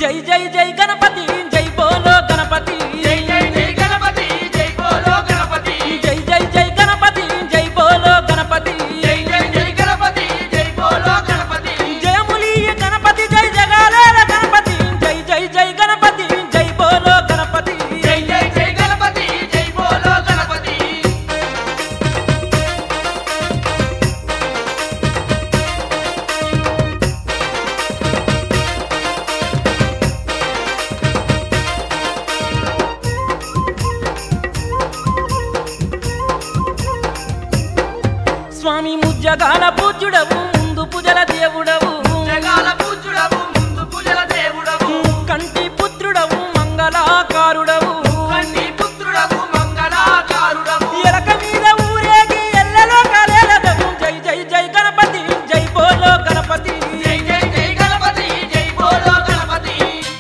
జై జై జై గణపతి జై బోలో గణపతి జై జై జై గణపతి జై బోలో గణపతి జై జై జై గణపతి జై బోలో గణపతి జై జై జై గణపతి జై బోలో గణపతి జయములీయ గణపతి జై జగాలేల గణపతి జై జై జై గణపతి జై బోలో గణపతి జై జై జై గణపతి జై బోలో గణపతి స్వామి ముజ్జగాల పూజ్యుడవు ముందు పూజల దేవుడవు జగాల పూజ్యుడవు ముందు పూజల దేవుడవు కంటి పుత్రుడవు మంగళాకారుడవు కన్ని పుత్రుడవు మంగళాకారుడవు ఎలక మీద ఊరేగి ఎల్లలో కాలేలదవు జై జై జై గణపతి జై బోలో గణపతి జై జై జై గణపతి జై బోలో గణపతి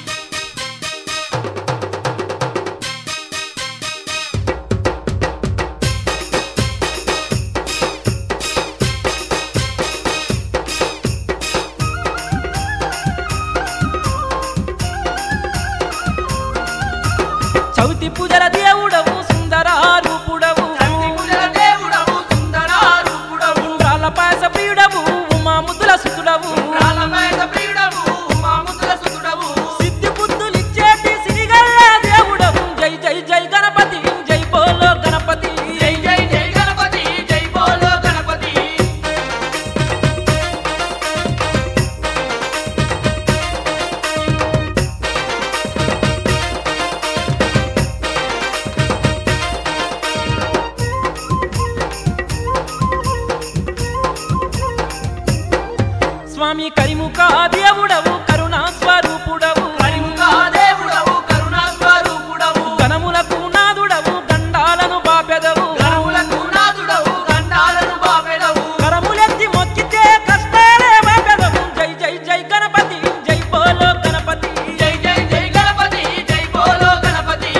చవితి పూజల దేవుడవు సుందరారూపుడవు కన్ని పూజల దేవుడవు సుందరారూపుడవు ఉండ్రాల పాయస ప్రియుడవు ఉమా ముద్దుల సుతుడవు రాలమేద ప్రియుడవు మాముద్ర సుతుడవు సిద్ధి బుద్ధులిచ్చేటి సిరిగల్ల దేవుడవు జై జై జై గణపతి జై బోలో గణపతి జై జై జై గణపతి జై బోలో గణపతి స్వామి కరిముఖ దేవుడవు కరుణా స్వరూపుడవు కరిముఖా దేవుడవు కరుణా స్వరూపుడవు గణములకు నాదుడవు గండాలను బాపెదవు గణములకు నాదుడవు గండాలను బాపెడవు కరములెత్తి మొక్కితే కష్టాలే బాపెదవు జై జై జై గణపతి జై బోలో గణపతి జై జై జై గణపతి జై బోలో గణపతి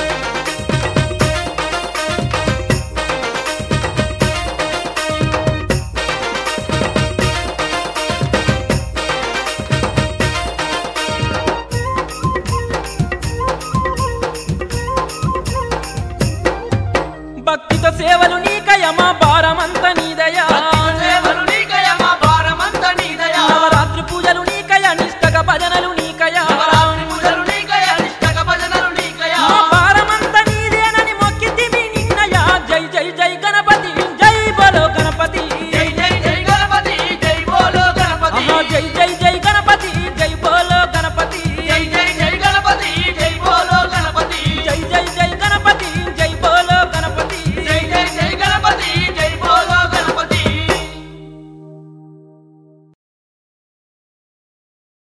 భక్తితో సేవలు నీకయమా భారమంత నీదయా సేవలు నీకయమా భారమంత నీదయా నవరాత్రి పూజలు నీకయ నిష్టగ భజనలు నీకయా నవరాత్రి పూజలు నీకయ నిష్టక భజనలు నీకయా మా భారమంత నీదేనని మొక్కితిమి నిన్నయా జై జై జై